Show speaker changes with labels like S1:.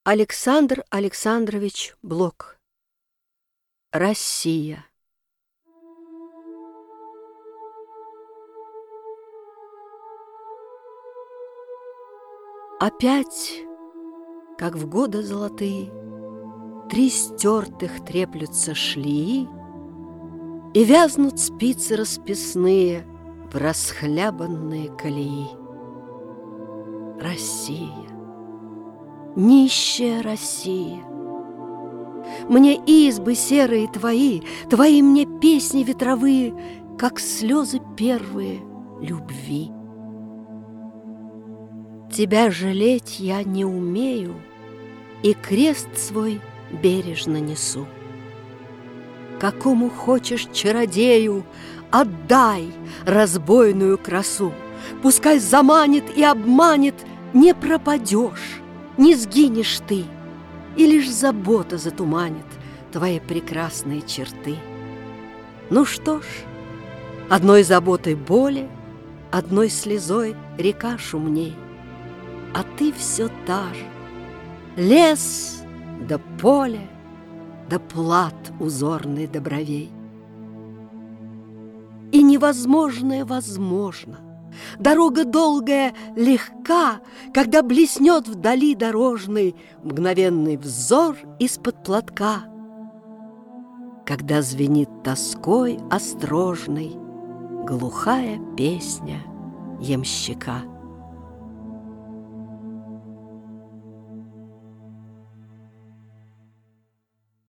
S1: Александр Александрович Блок. Россия. Опять, как в годы золотые, три стертых треплются шлеи, и вязнут спицы расписные в расхлябанные колеи. Россия, нищая Россия, мне избы серые твои, твои мне песни ветровые, как слезы первые любви. Тебя жалеть я не умею, и крест свой бережно несу. Какому хочешь чародею отдай разбойную красу, пускай заманит и обманет, не пропадешь, не сгинешь ты, и лишь забота затуманит твои прекрасные черты. Ну что ж, одной заботой боли, одной слезой река шумней, а ты все та же, лес да поле, да плат узорный до бровей. И невозможное возможно, дорога долгая легка, когда блеснет вдали дорожный мгновенный взор из-под платка, когда звенит тоской острожной глухая песня ямщика.